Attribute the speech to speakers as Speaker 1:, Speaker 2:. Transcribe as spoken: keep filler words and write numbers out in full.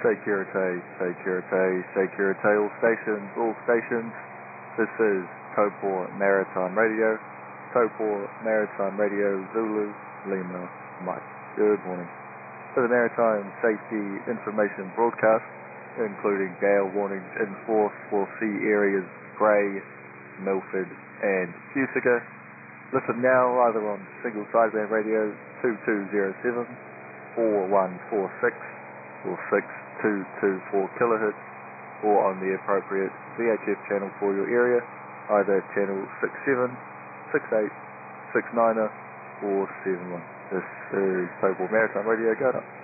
Speaker 1: Securite, Securite, Securite, all stations, all stations. This is Topor Maritime Radio. Topor Maritime Radio, Zulu, Lima, Mike. Good morning. For the Maritime Safety Information Broadcast, including gale warnings in force for sea areas Grey, Milford, and Husica. Listen now either on single sideband radio two two zero seven, four one four six or six two two four kilohertz, or on the appropriate V H F channel for your area, either channel six seven, six eight, six nine or seven one. This is Topor Maritime Radio. Go up.